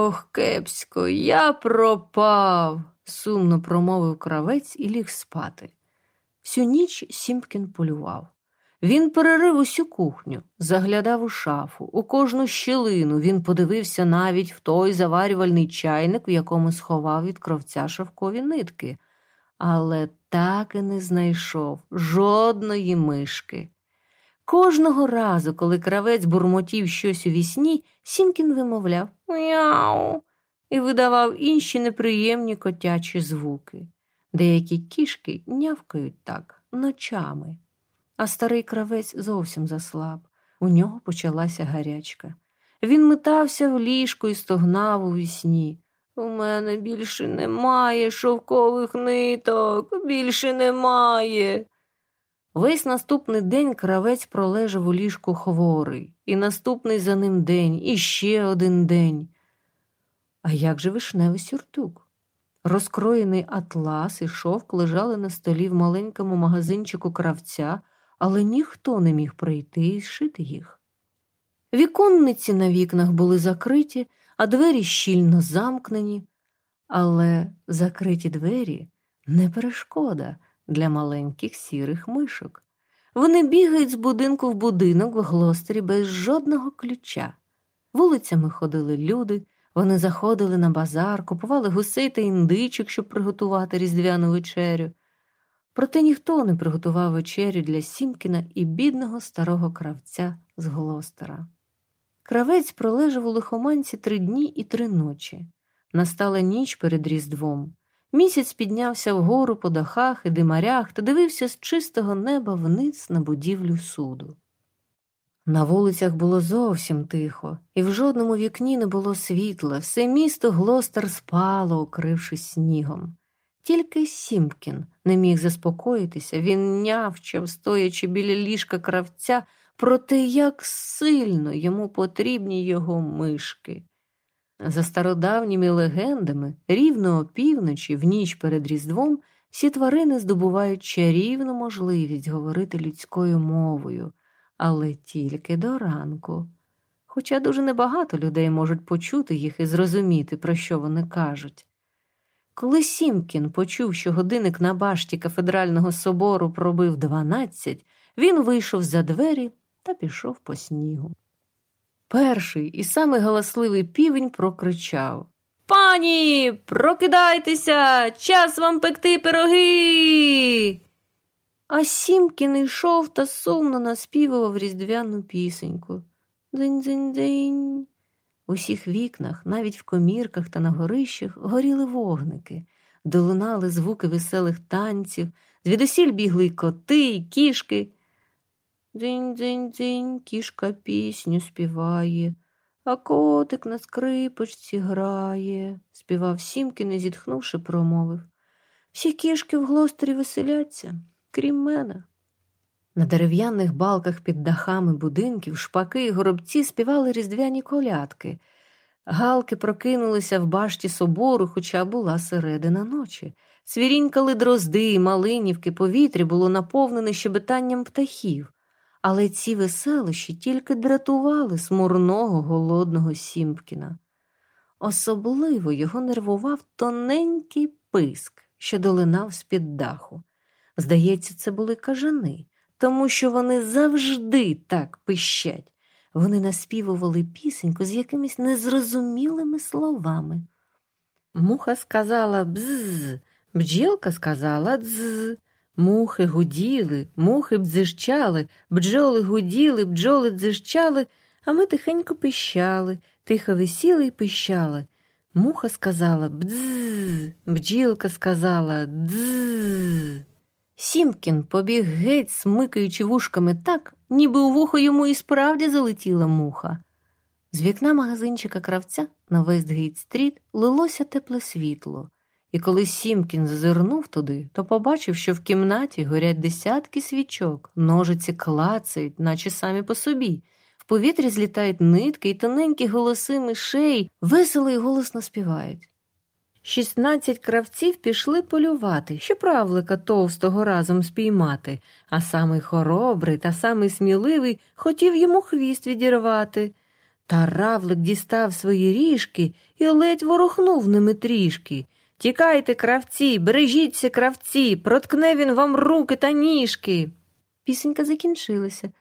Ох, кепсько, я пропав, сумно промовив кравець і ліг спати. Всю ніч Сімпкін полював. Він перерив усю кухню, заглядав у шафу, у кожну щілину. Він подивився навіть в той заварювальний чайник, в якому сховав від кровця шовкові нитки. Але так і не знайшов жодної мишки. Кожного разу, коли кравець бурмотів щось у вісні, Сімкін вимовляв «Мяу» і видавав інші неприємні котячі звуки. Деякі кішки нявкають так ночами. А старий кравець зовсім заслаб. У нього почалася гарячка. Він метався в ліжку і стогнав у вісні. «У мене більше немає шовкових ниток, більше немає». Весь наступний день кравець пролежав у ліжку хворий, і наступний за ним день, і ще один день. А як же вишневий сюртук? Розкроєний атлас і шовк лежали на столі в маленькому магазинчику кравця, але ніхто не міг прийти і зшити їх. Віконниці на вікнах були закриті, а двері щільно замкнені. Але закриті двері не перешкода для маленьких сірих мишок. Вони бігають з будинку в будинок в Глостері без жодного ключа. Вулицями ходили люди, вони заходили на базар, купували гусей та індичок, щоб приготувати різдвяну вечерю. Проте ніхто не приготував вечерю для Сімкіна і бідного старого кравця з Глостера. Кравець пролежав у лихоманці 3 дні і 3 ночі. Настала ніч перед Різдвом. Місяць піднявся вгору по дахах і димарях та дивився з чистого неба вниз на будівлю суду. На вулицях було зовсім тихо, і в жодному вікні не було світла, все місто Глостер спало, укрившись снігом. Тільки Сімпкін не міг заспокоїтися, він нявчав, стоячи біля ліжка кравця, про те, як сильно йому потрібні його мишки. За стародавніми легендами, рівно опівночі, в ніч перед Різдвом, всі тварини здобувають чарівну можливість говорити людською мовою, але тільки до ранку. Хоча дуже небагато людей можуть почути їх і зрозуміти, про що вони кажуть. Коли Сімкін почув, що годинник на башті кафедрального собору пробив 12, він вийшов за двері та пішов по снігу. Перший і самий галасливий півень прокричав: «Пані, прокидайтеся! Час вам пекти пироги!» А Сімкін йшов та сумно наспівував різдвяну пісеньку. Дзинь-дзинь-дзинь. У всіх вікнах, навіть в комірках та на горищах, горіли вогники, долунали звуки веселих танців, звідусіль бігли й коти, й кішки. Дзинь-дзинь-дзинь, кішка пісню співає, а котик на скрипочці грає, співав Сімкін і, зітхнувши, промовив: «Всі кішки в Глостері веселяться, крім мене». На дерев'яних балках під дахами будинків шпаки і горобці співали різдвяні колядки. Галки прокинулися в башті собору, хоча була середина ночі. Цвірінькали дрозди і малинівки, повітря було наповнене щебетанням птахів. Але ці веселощі тільки дратували смурного, голодного Сімпкіна. Особливо його нервував тоненький писк, що долинав з-під даху. Здається, це були кажани, тому що вони завжди так пищать. Вони наспівували пісеньку з якимись незрозумілими словами. Муха сказала «бзз», бджілка сказала «дз». Мухи гуділи, мухи бдзижчали, бджоли гуділи, бджоли дзижчали, а ми тихенько пищали, тихо висіли й пищали. Муха сказала «бдз», бджілка сказала «дз». Сімкін побіг геть, смикаючи вушками так, ніби у вухо йому і справді залетіла муха. З вікна магазинчика кравця на Вестгейт-стріт лилося тепле світло. І коли Сімкін зазирнув туди, то побачив, що в кімнаті горять десятки свічок, ножиці клацають, наче самі по собі. В повітрі злітають нитки і тоненькі голоси мишей весело й голосно співають. 16 кравців пішли полювати, щоб равлика товстого разом спіймати, а самий хоробрий та самий сміливий хотів йому хвіст відірвати. Та равлик дістав свої ріжки і ледь ворухнув ними трішки. «Тікайте, кравці, бережіться, кравці, проткне він вам руки та ніжки!» Пісенька закінчилася.